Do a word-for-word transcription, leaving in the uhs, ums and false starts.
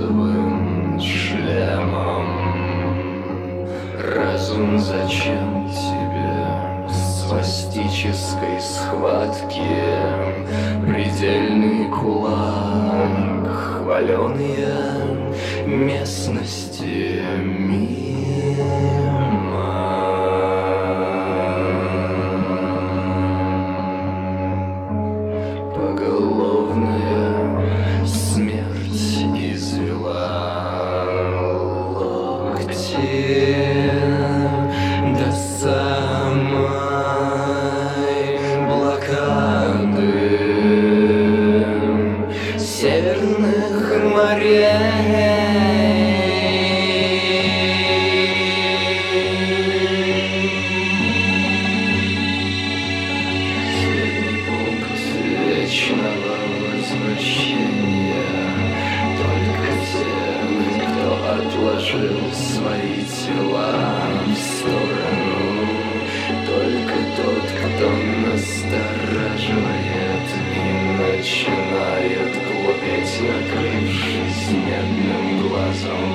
розовым шлемом. Разум, зачем тебе в свастической схватке? Предельный кулак, хваленые местности мимо. Поголовная смерть извела локти до самой блокады северных морей. Последний пункт вечного возвращения. Только те, кто отложил свои тела в сторону. Только тот, кто настораживает и начинает глупеть, накрывшись медным глазом.